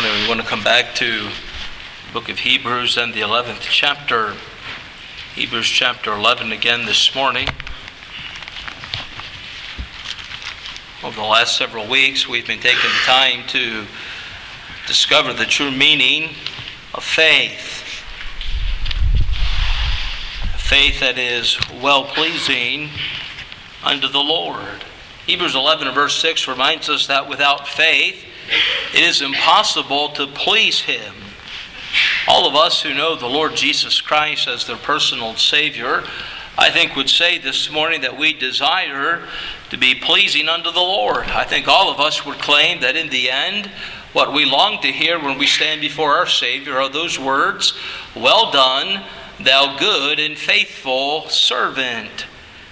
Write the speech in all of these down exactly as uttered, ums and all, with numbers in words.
morning we want to come back to the book of Hebrews and the eleventh chapter. Hebrews chapter eleven again this morning. Over the last several weeks we've been taking the time to discover the true meaning of faith. A faith that is well-pleasing unto the Lord. Hebrews eleven and verse six reminds us that without faith it is impossible to please Him. All of us who know the Lord Jesus Christ as their personal Savior, I think would say this morning that we desire to be pleasing unto the Lord. I think all of us would claim that in the end, what we long to hear when we stand before our Savior are those words, "Well done, thou good and faithful servant."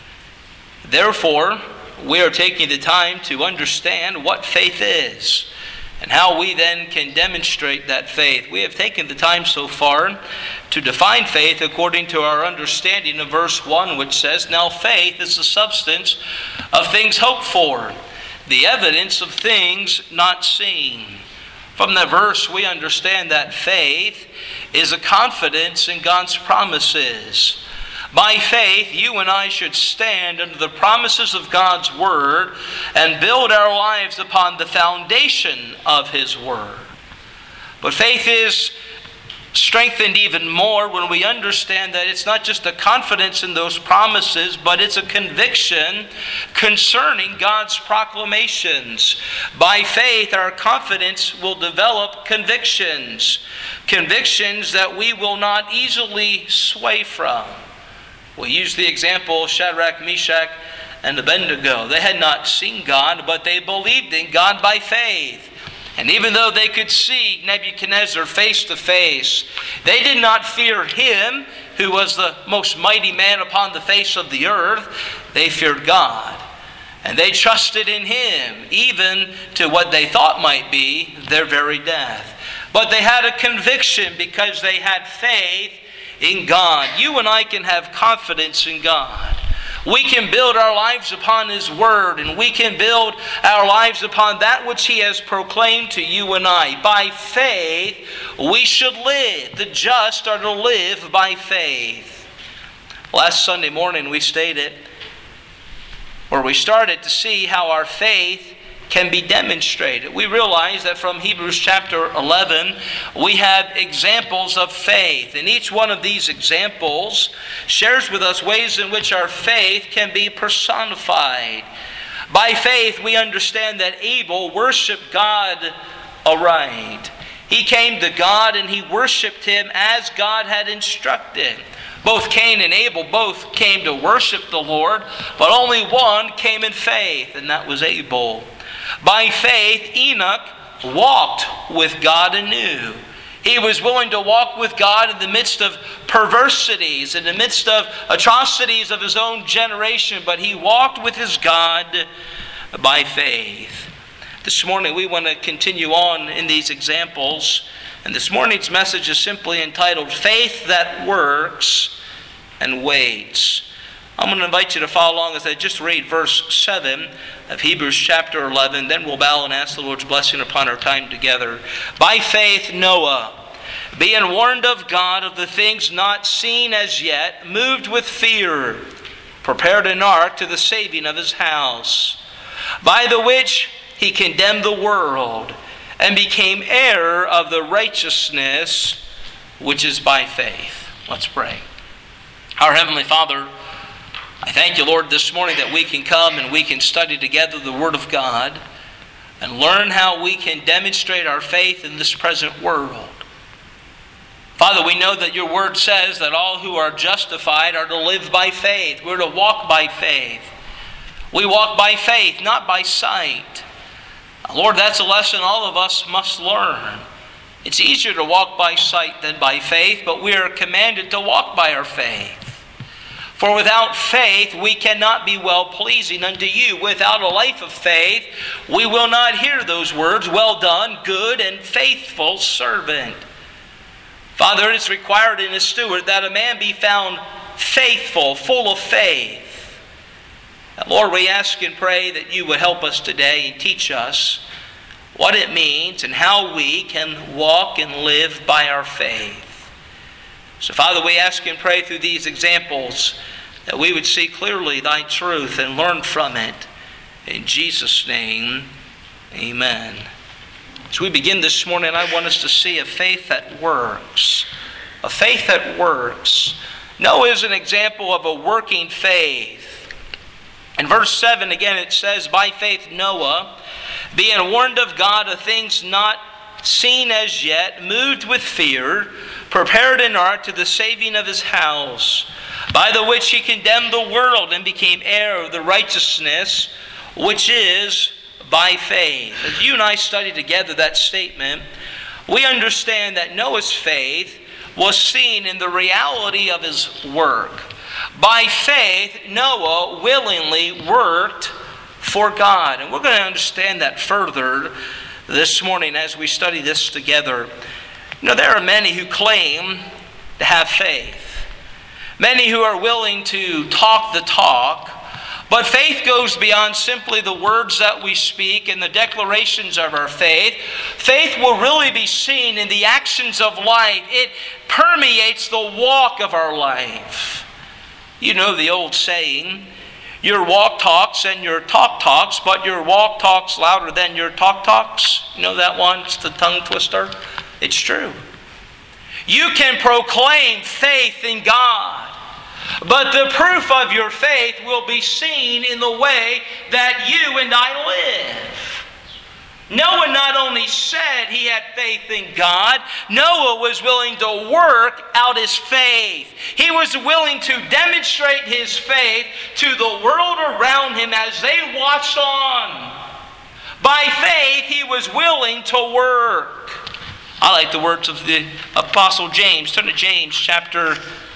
Therefore, we are taking the time to understand what faith is and how we then can demonstrate that faith. We have taken the time so far to define faith according to our understanding of verse one, which says, "Now faith is the substance of things hoped for, the evidence of things not seen." From that verse, we understand that faith is a confidence in God's promises. By faith, you and I should stand under the promises of God's Word and build our lives upon the foundation of His Word. But faith is strengthened even more when we understand that it's not just a confidence in those promises, but it's a conviction concerning God's proclamations. By faith, our confidence will develop convictions, convictions that we will not easily sway from. We use the example of Shadrach, Meshach, and Abednego. They had not seen God, but they believed in God by faith. And even though they could see Nebuchadnezzar face to face, they did not fear him, who was the most mighty man upon the face of the earth. They feared God. And they trusted in Him, even to what they thought might be their very death. But they had a conviction because they had faith in God. You and I can have confidence in God. We can build our lives upon His Word, and we can build our lives upon that which He has proclaimed to you and I. By faith, we should live. The just are to live by faith. Last Sunday morning we stated, or we started to see how our faith can be demonstrated. We realize that from Hebrews chapter eleven, we have examples of faith. And each one of these examples shares with us ways in which our faith can be personified. By faith, we understand that Abel worshiped God aright. He came to God and he worshiped Him as God had instructed. Both Cain and Abel both came to worship the Lord, but only one came in faith, and that was Abel. By faith, Enoch walked with God anew. He was willing to walk with God in the midst of perversities, in the midst of atrocities of his own generation, but he walked with his God by faith. This morning we want to continue on in these examples, and this morning's message is simply entitled, "Faith That Works and Waits." I'm going to invite you to follow along as I just read verse seven of Hebrews chapter eleven. Then we'll bow and ask the Lord's blessing upon our time together. "By faith Noah, being warned of God of the things not seen as yet, moved with fear, prepared an ark to the saving of his house, by the which he condemned the world, and became heir of the righteousness which is by faith." Let's pray. Our Heavenly Father, I thank you, Lord, this morning that we can come and we can study together the Word of God and learn how we can demonstrate our faith in this present world. Father, we know that your Word says that all who are justified are to live by faith. We're to walk by faith. We walk by faith, not by sight. Lord, that's a lesson all of us must learn. It's easier to walk by sight than by faith, but we are commanded to walk by our faith. For without faith, we cannot be well-pleasing unto you. Without a life of faith, we will not hear those words, "Well done, good and faithful servant." Father, it is required in a steward that a man be found faithful, full of faith. Lord, we ask and pray that you would help us today and teach us what it means, and how we can walk and live by our faith. So, Father, we ask and pray through these examples that we would see clearly Thy truth and learn from it. In Jesus' name, amen. As we begin this morning, I want us to see a faith that works. A faith that works. Noah is an example of a working faith. In verse seven, again, it says, by faith Noah, being warned of God of things not seen as yet, moved with fear, prepared an ark to the saving of his house, by the which he condemned the world and became heir of the righteousness which is by faith. As you and I study together that statement, we understand that Noah's faith was seen in the reality of his work. By faith, Noah willingly worked for God. And we're going to understand that further this morning as we study this together. You know, there are many who claim to have faith. Many who are willing to talk the talk. But faith goes beyond simply the words that we speak and the declarations of our faith. Faith will really be seen in the actions of life. It permeates the walk of our life. You know the old saying, your walk talks and your talk talks, but your walk talks louder than your talk talks. You know that one? It's the tongue twister. It's true. You can proclaim faith in God, but the proof of your faith will be seen in the way that you and I live. Noah not only said he had faith in God, Noah was willing to work out his faith. He was willing to demonstrate his faith to the world around him as they watched on. By faith, he was willing to work. I like the words of the Apostle James. Turn to James chapter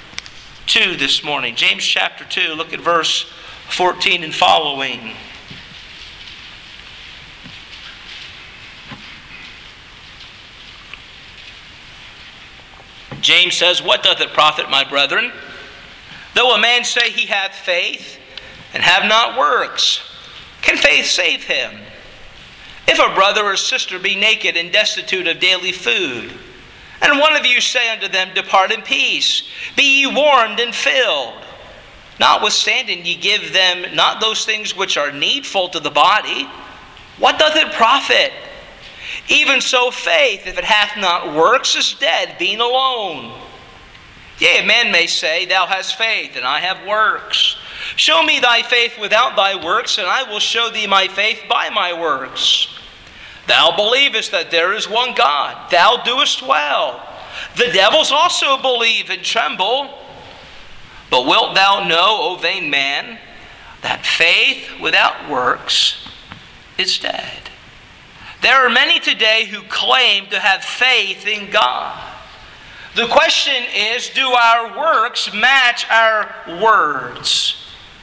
two this morning. James chapter two, look at verse fourteen and following. James says, what doth it profit, my brethren, though a man say he hath faith and have not works? Can faith save him? If a brother or sister be naked and destitute of daily food, and one of you say unto them, depart in peace, be ye warmed and filled, notwithstanding ye give them not those things which are needful to the body, what doth it profit? Even so faith, if it hath not works, is dead, being alone. Yea, a man may say, thou hast faith, and I have works. Show me thy faith without thy works, and I will show thee my faith by my works. Thou believest that there is one God. Thou doest well. The devils also believe and tremble. But wilt thou know, O vain man, that faith without works is dead? There are many today who claim to have faith in God. The question is, do our works match our words?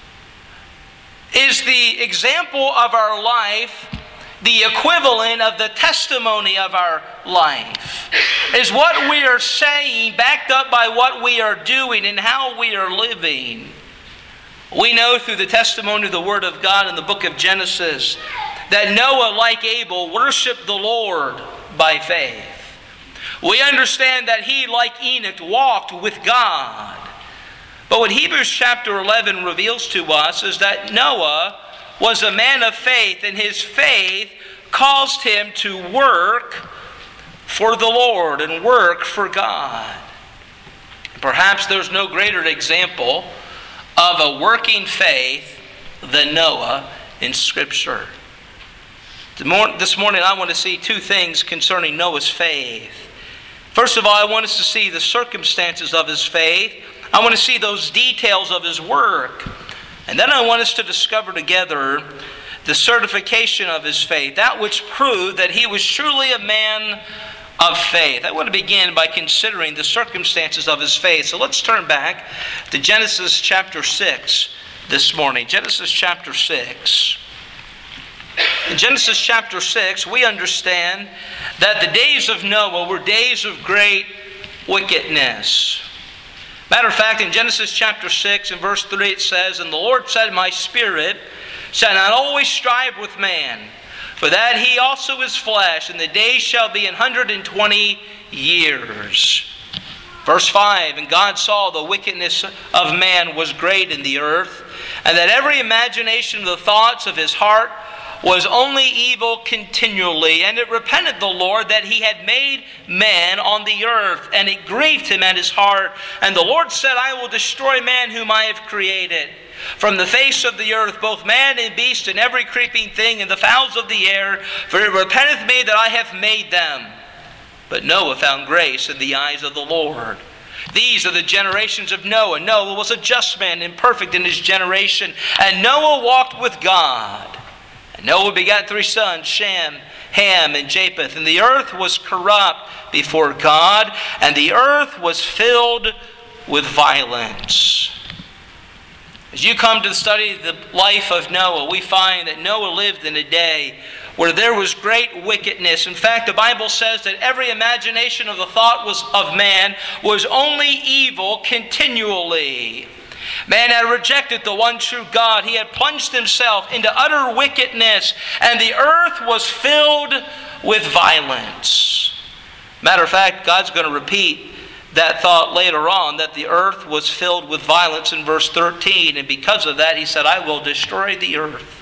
Is the example of our life the equivalent of the testimony of our life? Is what we are saying backed up by what we are doing and how we are living? We know through the testimony of the Word of God in the book of Genesis that Noah, like Abel, worshiped the Lord by faith. We understand that he, like Enoch, walked with God. But what Hebrews chapter eleven reveals to us is that Noah was a man of faith, and his faith caused him to work for the Lord and work for God. Perhaps there's no greater example of a working faith than Noah in Scripture. This morning I want to see two things concerning Noah's faith. First of all, I want us to see the circumstances of his faith. I want to see those details of his work. And then I want us to discover together the certification of his faith, that which proved that he was truly a man of faith. I want to begin by considering the circumstances of his faith. So let's turn back to Genesis chapter six this morning. Genesis chapter six. In Genesis chapter six, we understand that the days of Noah were days of great wickedness. Matter of fact, in Genesis chapter six and verse three it says, and the Lord said, my spirit shall not always strive with man, For that he also is flesh, and the days shall be an hundred and twenty years. Verse five, and God saw the wickedness of man was great in the earth, and that every imagination of the thoughts of his heart was only evil continually. And it repented the Lord that he had made man on the earth, and it grieved him at his heart. And the Lord said, I will destroy man whom I have created from the face of the earth, both man and beast, and every creeping thing, and the fowls of the air, for it repenteth me that I have made them. But Noah found grace in the eyes of the Lord. These are the generations of Noah. Noah was a just man and perfect in his generation. And Noah walked with God. And Noah begat three sons, Shem, Ham, and Japheth. And the earth was corrupt before God, and the earth was filled with violence. As you come to study the life of Noah, we find that Noah lived in a day where there was great wickedness. In fact, the Bible says that every imagination of the thought was of man was only evil continually. Man had rejected the one true God. He had plunged himself into utter wickedness, and the earth was filled with violence. Matter of fact, God's going to repeat that thought later on, that the earth was filled with violence in verse thirteen. And because of that, he said, I will destroy the earth.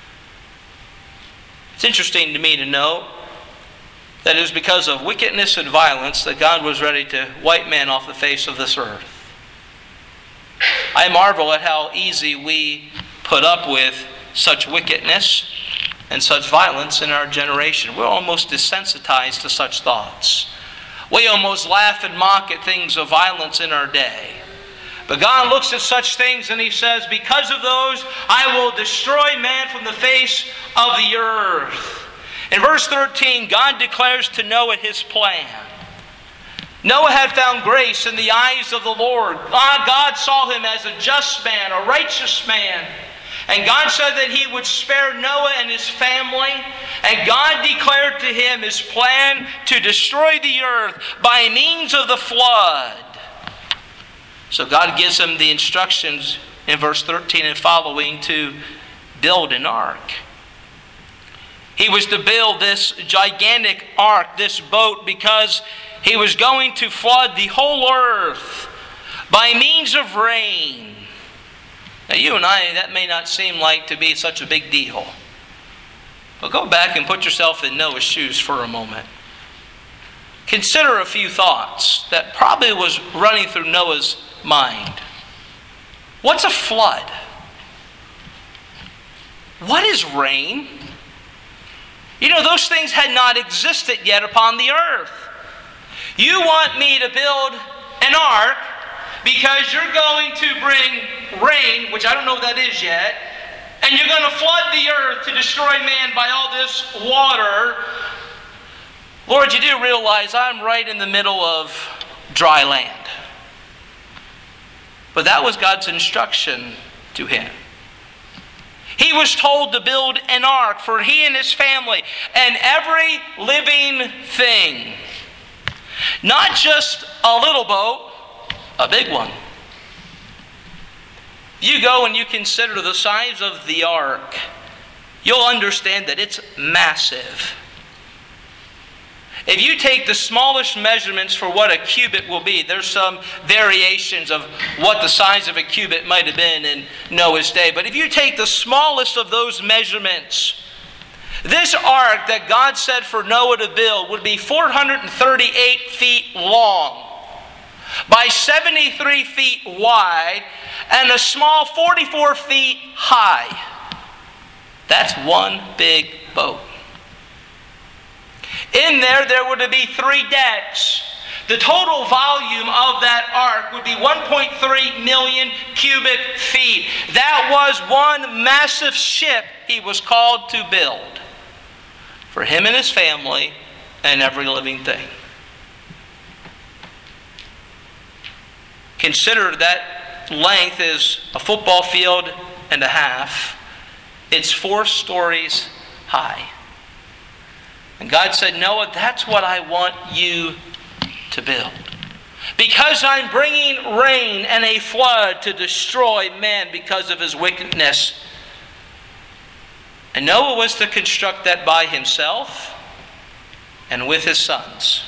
It's interesting to me to know that it was because of wickedness and violence that God was ready to wipe man off the face of this earth. I marvel at how easy we put up with such wickedness and such violence in our generation. We're almost desensitized to such thoughts. We almost laugh and mock at things of violence in our day. But God looks at such things and he says, because of those, I will destroy man from the face of the earth. In verse thirteen, God declares to Noah his plan. Noah had found grace in the eyes of the Lord. God saw him as a just man, a righteous man. And God said that he would spare Noah and his family. And God declared to him his plan to destroy the earth by means of the flood. So God gives him the instructions in verse thirteen and following to build an ark. He was to build this gigantic ark, this boat, because he was going to flood the whole earth by means of rain. Now you and I, that may not seem like to be such a big deal. But go back and put yourself in Noah's shoes for a moment. Consider a few thoughts that probably was running through Noah's mind. What's a flood? What is rain? You know, those things had not existed yet upon the earth. You want me to build an ark because you're going to bring rain, which I don't know what that is yet, and you're going to flood the earth to destroy man by all this water. Lord, you do realize I'm right in the middle of dry land. But that was God's instruction to him. He was told to build an ark for he and his family and every living thing. Not just a little boat, a big one. You go and you consider the size of the ark, you'll understand that it's massive. If you take the smallest measurements for what a cubit will be, there's some variations of what the size of a cubit might have been in Noah's day. But if you take the smallest of those measurements, this ark that God said for Noah to build would be four hundred thirty-eight feet long by seventy-three feet wide and a small forty-four feet high. That's one big boat. In there, there were to be three decks. The total volume of that ark would be one point three million cubic feet. That was one massive ship he was called to build for him and his family and every living thing. Consider that length is a football field and a half. It's four stories high. And God said, Noah, that's what I want you to build. Because I'm bringing rain and a flood to destroy man because of his wickedness. And Noah was to construct that by himself and with his sons.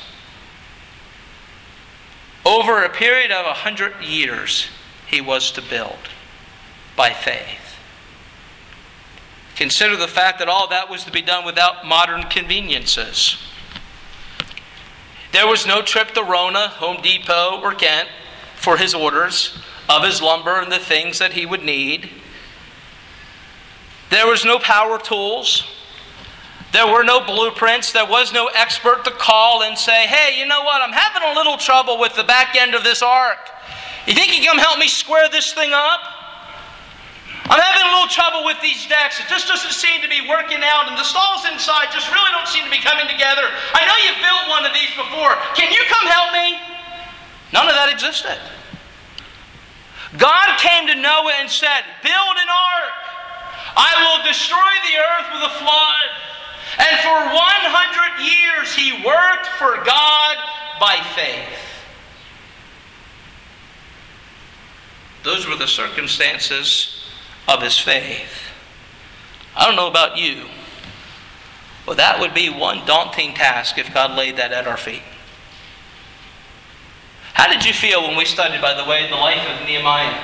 Over a period of a hundred years, he was to build by faith. Consider the fact that all that was to be done without modern conveniences. There was no trip to Rona, Home Depot, or Kent for his orders of his lumber and the things that he would need. There was no power tools. There were no blueprints. There was no expert to call and say, hey, you know what? I'm having a little trouble with the back end of this ark. You think you can come help me square this thing up? I'm having a little trouble with these decks. It just doesn't seem to be working out, and the stalls inside just really don't seem to be coming together. I know you've built one of these before. Can you come help me? None of that existed. God came to Noah and said, build an ark. I will destroy the earth with a flood. And for one hundred years he worked for God by faith. Those were the circumstances of his faith. I don't know about you, but that would be one daunting task if God laid that at our feet. How did you feel when we studied, by the way, the life of Nehemiah?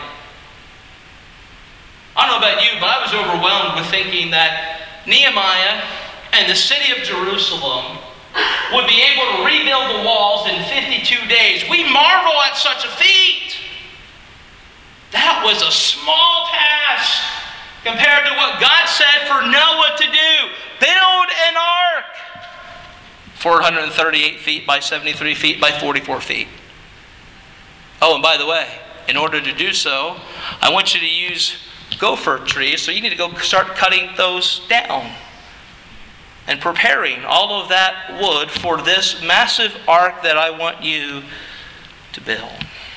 I don't know about you, but I was overwhelmed with thinking that Nehemiah and the city of Jerusalem would be able to rebuild the walls in fifty-two days. We marvel at such a feat. That was a small task compared to what God said for Noah to do. Build an ark. four hundred thirty-eight feet by seventy-three feet by forty-four feet. Oh, and by the way, in order to do so, I want you to use gopher trees, so you need to go start cutting those down and preparing all of that wood for this massive ark that I want you to build.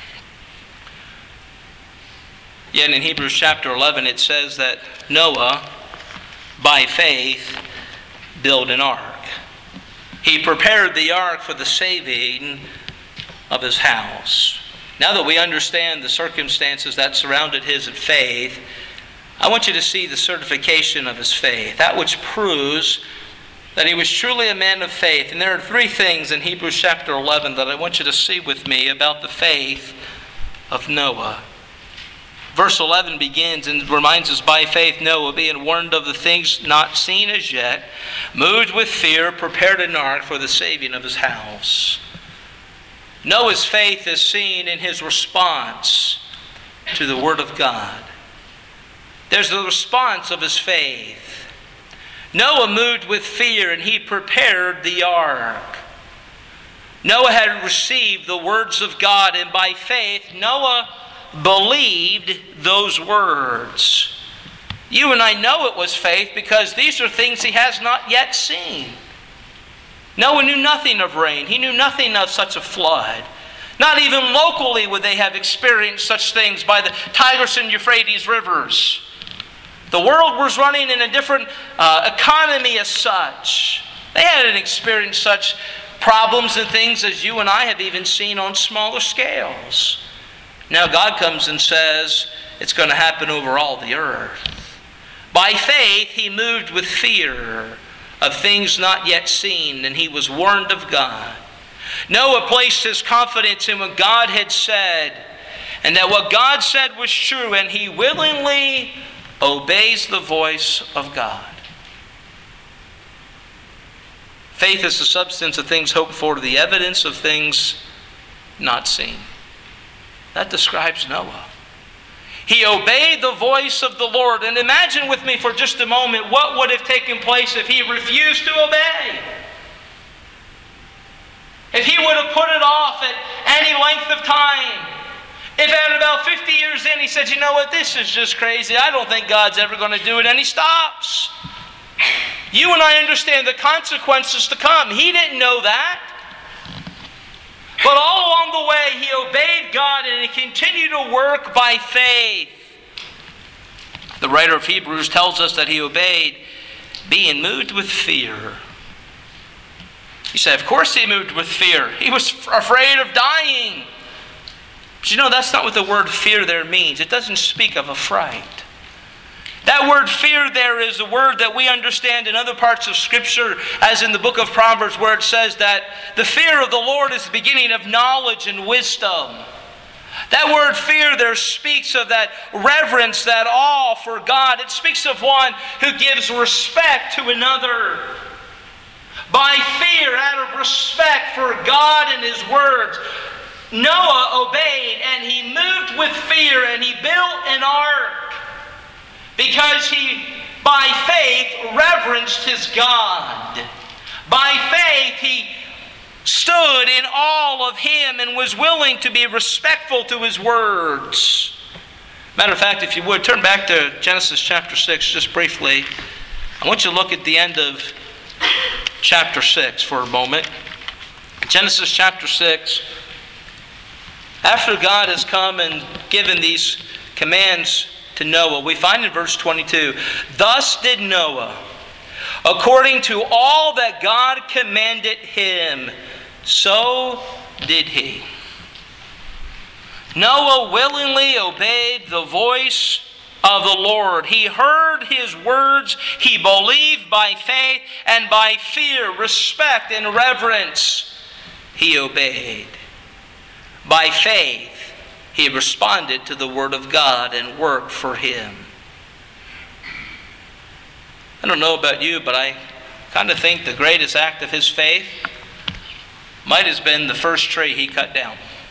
Yet in Hebrews chapter eleven it says that Noah, by faith, built an ark. He prepared the ark for the saving of his house. Now that we understand the circumstances that surrounded his faith, I want you to see the certification of his faith, that which proves that he was truly a man of faith. And there are three things in Hebrews chapter eleven that I want you to see with me about the faith of Noah. Verse eleven begins and reminds us, by faith Noah, being warned of the things not seen as yet, moved with fear, prepared an ark for the saving of his house. Noah's faith is seen in his response to the Word of God. There's the response of his faith. Noah moved with fear and he prepared the ark. Noah had received the words of God, and by faith Noah believed those words. You and I know it was faith because these are things he has not yet seen. Noah knew nothing of rain. He knew nothing of such a flood. Not even locally would they have experienced such things by the Tigris and Euphrates rivers. The world was running in a different uh, economy as such. They hadn't experienced such problems and things as you and I have even seen on smaller scales. Now God comes and says it's going to happen over all the earth. By faith he moved with fear of things not yet seen, and he was warned of God. Noah placed his confidence in what God had said, and that what God said was true, and he willingly obeys the voice of God. Faith is the substance of things hoped for, the evidence of things not seen. That describes Noah. He obeyed the voice of the Lord. And imagine with me for just a moment what would have taken place if he refused to obey. If he would have put it off at any length of time. If at about fifty years in he said, you know what, this is just crazy. I don't think God's ever going to do it. And he stops. You and I understand the consequences to come. He didn't know that. But all along the way, he obeyed God and he continued to work by faith. The writer of Hebrews tells us that he obeyed, being moved with fear. He said, of course he moved with fear. He was afraid of dying. But you know, that's not what the word fear there means. It doesn't speak of a fright. That word fear there is a word that we understand in other parts of Scripture, as in the book of Proverbs, where it says that the fear of the Lord is the beginning of knowledge and wisdom. That word fear there speaks of that reverence, that awe for God. It speaks of one who gives respect to another. By fear, out of respect for God and His words, Noah obeyed, and he moved with fear, and he built an ark because he, by faith, reverenced his God. By faith, he stood in awe of Him and was willing to be respectful to His words. Matter of fact, if you would, turn back to Genesis chapter six just briefly. I want you to look at the end of chapter six for a moment. Genesis chapter six. After God has come and given these commands to Noah, we find in verse twenty-two, "Thus did Noah, according to all that God commanded him, so did he." Noah willingly obeyed the voice of the Lord. He heard His words, he believed by faith, and by fear, respect, and reverence, he obeyed. By faith, he responded to the Word of God and worked for Him. I don't know about you, but I kind of think the greatest act of his faith might have been the first tree he cut down.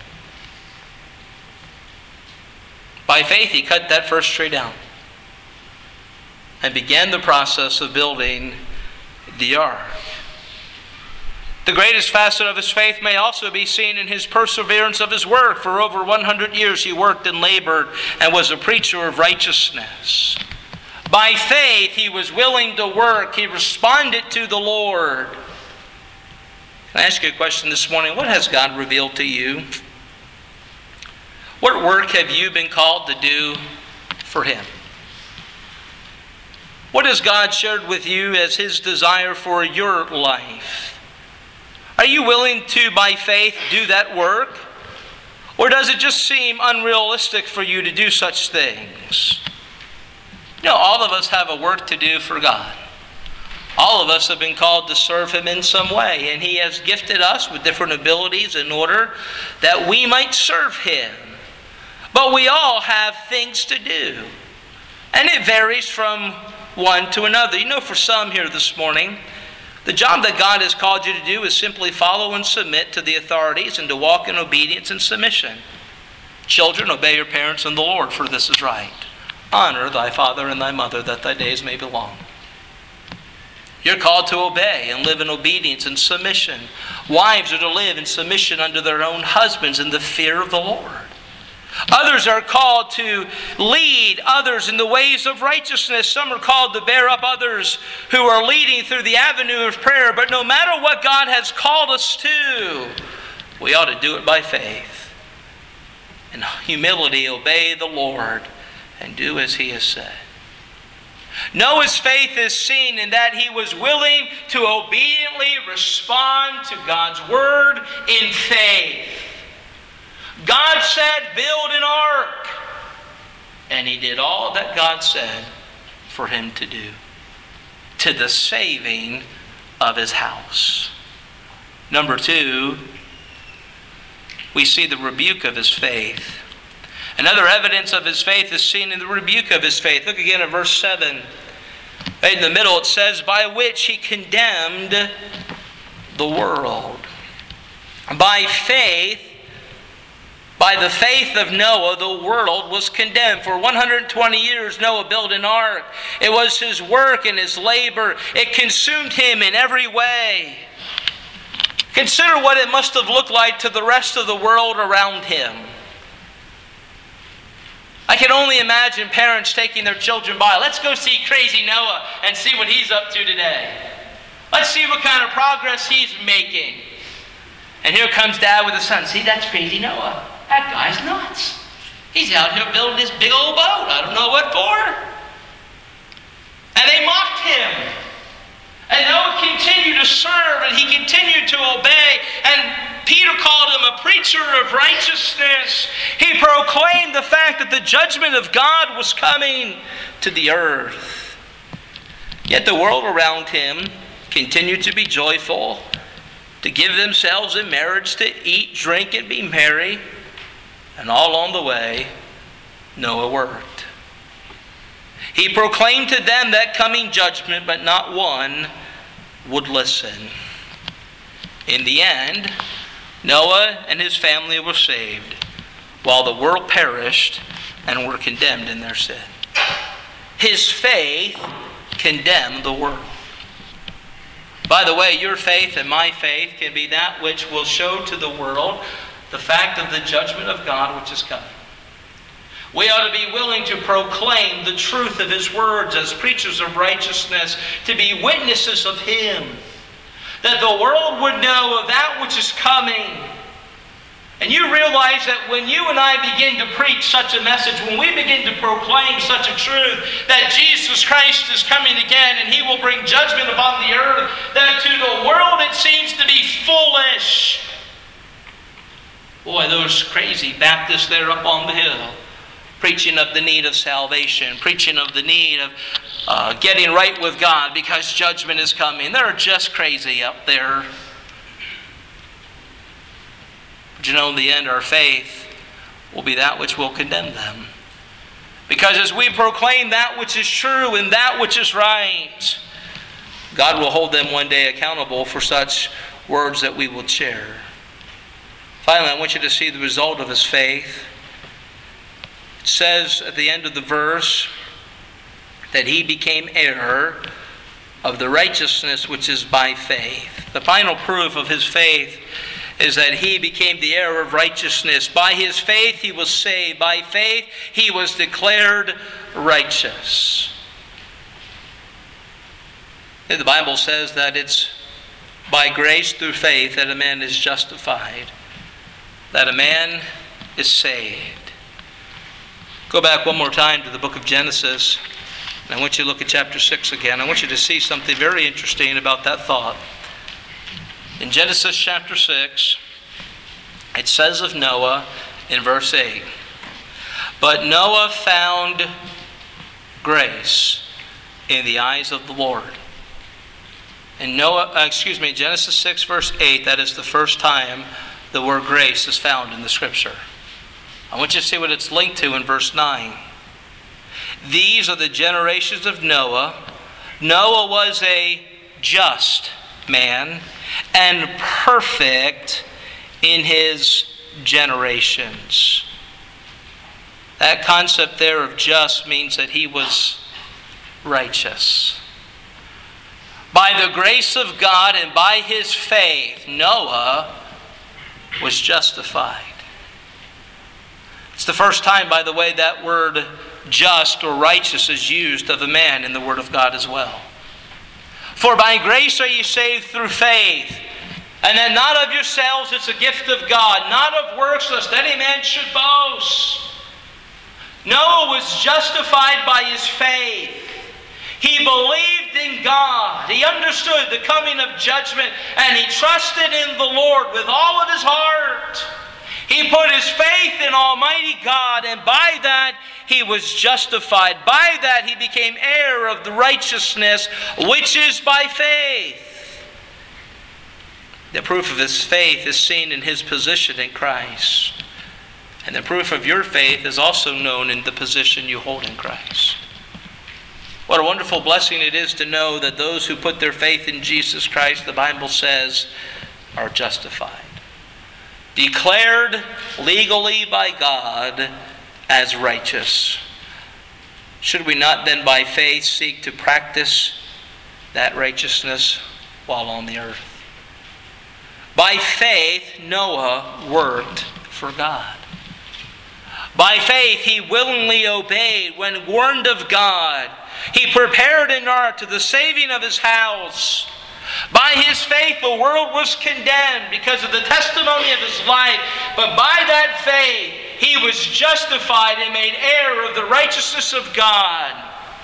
By faith, he cut that first tree down and began the process of building the ark. The greatest facet of his faith may also be seen in his perseverance of his work. For over one hundred years he worked and labored and was a preacher of righteousness. By faith he was willing to work. He responded to the Lord. Can I ask you a question this morning? What has God revealed to you? What work have you been called to do for Him? What has God shared with you as His desire for your life? Are you willing to, by faith, do that work? Or does it just seem unrealistic for you to do such things? You know, all of us have a work to do for God. All of us have been called to serve Him in some way, and He has gifted us with different abilities in order that we might serve Him. But we all have things to do, and it varies from one to another. You know, for some here this morning, the job that God has called you to do is simply follow and submit to the authorities and to walk in obedience and submission. Children, obey your parents in the Lord, for this is right. Honor thy father and thy mother, that thy days may be long. You're called to obey and live in obedience and submission. Wives are to live in submission unto their own husbands in the fear of the Lord. Others are called to lead others in the ways of righteousness. Some are called to bear up others who are leading through the avenue of prayer. But no matter what God has called us to, we ought to do it by faith. In humility, obey the Lord and do as He has said. Noah's faith is seen in that he was willing to obediently respond to God's word in faith. God said, build an ark. And he did all that God said for him to do, to the saving of his house. Number two, we see the rebuke of his faith. Another evidence of his faith is seen in the rebuke of his faith. Look again at verse seven. In the middle it says, by which he condemned the world. By faith, by the faith of Noah, the world was condemned. For one hundred twenty years Noah built an ark. It was his work and his labor. It consumed him in every way. Consider what it must have looked like to the rest of the world around him. I can only imagine parents taking their children by. Let's go see crazy Noah and see what he's up to today. Let's see what kind of progress he's making. And here comes Dad with his son. See, that's crazy Noah. That guy's nuts. He's out here building this big old boat. I don't know what for. And they mocked him. And Noah continued to serve, and he continued to obey. And Peter called him a preacher of righteousness. He proclaimed the fact that the judgment of God was coming to the earth. Yet the world around him continued to be joyful, to give themselves in marriage, to eat, drink, and be merry. And all along the way, Noah worked. He proclaimed to them that coming judgment, but not one would listen. In the end, Noah and his family were saved, while the world perished and were condemned in their sin. His faith condemned the world. By the way, your faith and my faith can be that which will show to the world the fact of the judgment of God which is coming. We ought to be willing to proclaim the truth of His words as preachers of righteousness, to be witnesses of Him, that the world would know of that which is coming. And you realize that when you and I begin to preach such a message, when we begin to proclaim such a truth, that Jesus Christ is coming again and He will bring judgment upon the earth, that to the world it seems to be foolish. Boy, those crazy Baptists there up on the hill, preaching of the need of salvation, preaching of the need of uh, getting right with God because judgment is coming. They're just crazy up there. But you know, in the end, our faith will be that which will condemn them. Because as we proclaim that which is true and that which is right, God will hold them one day accountable for such words that we will share. Finally, I want you to see the result of his faith. It says at the end of the verse that he became heir of the righteousness which is by faith. The final proof of his faith is that he became the heir of righteousness. By his faith he was saved. By faith he was declared righteous. The Bible says that it's by grace through faith that a man is justified, that a man is saved. Go back one more time to the book of Genesis. And I want you to look at chapter six again. I want you to see something very interesting about that thought. In Genesis chapter six, it says of Noah in verse eight, "But Noah found grace in the eyes of the Lord." And Noah, uh, excuse me, Genesis six verse eight, that is the first time the word grace is found in the Scripture. I want you to see what it's linked to in verse nine. These are the generations of Noah. Noah was a just man and perfect in his generations. That concept there of just means that he was righteous. By the grace of God and by his faith, Noah was justified. It's the first time, by the way, that word just or righteous is used of a man in the Word of God as well. For by grace are ye saved through faith, and that not of yourselves, it's a gift of God, not of works, lest any man should boast. Noah was justified by his faith. He believed in God. He understood the coming of judgment, and he trusted in the Lord with all of his heart. He put his faith in Almighty God, and by that he was justified. By that he became heir of the righteousness which is by faith. The proof of his faith is seen in his position in Christ. And the proof of your faith is also known in the position you hold in Christ. What a wonderful blessing it is to know that those who put their faith in Jesus Christ, the Bible says, are justified. Declared legally by God as righteous. Should we not then by faith seek to practice that righteousness while on the earth? By faith, Noah worked for God. By faith, he willingly obeyed when warned of God. He prepared an ark to the saving of his house. By his faith, the world was condemned because of the testimony of his life. But by that faith, he was justified and made heir of the righteousness of God.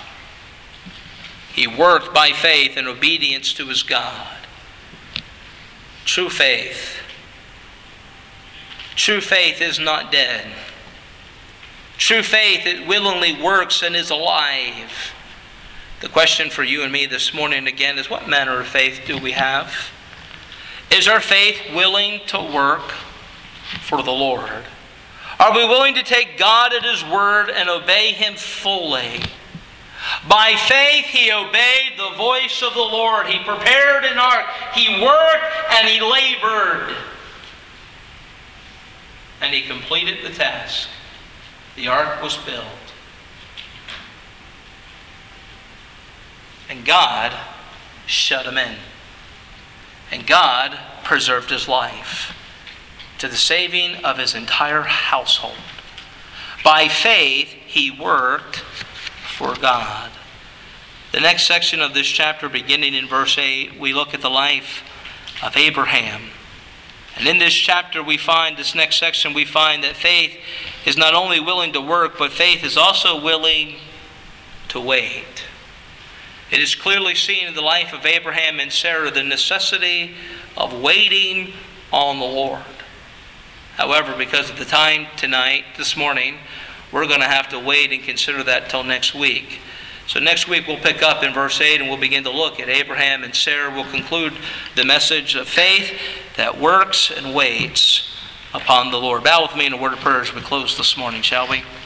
He worked by faith in obedience to his God. True faith True faith is not dead. True faith, it willingly works and is alive. The question for you and me this morning again is, what manner of faith do we have? Is our faith willing to work for the Lord? Are we willing to take God at His word and obey Him fully? By faith He obeyed the voice of the Lord. He prepared an ark. He worked and he labored. And he completed the task. The ark was built. And God shut him in. And God preserved his life to the saving of his entire household. By faith, he worked for God. The next section of this chapter, beginning in verse eight, we look at the life of Abraham. And in this chapter we find, this next section, we find that faith is not only willing to work, but faith is also willing to wait. It is clearly seen in the life of Abraham and Sarah the necessity of waiting on the Lord. However, because of the time tonight, this morning, we're going to have to wait and consider that till next week. So next week we'll pick up in verse eight and we'll begin to look at Abraham and Sarah. We'll conclude the message of faith that works and waits upon the Lord. Bow with me in a word of prayer as we close this morning, shall we?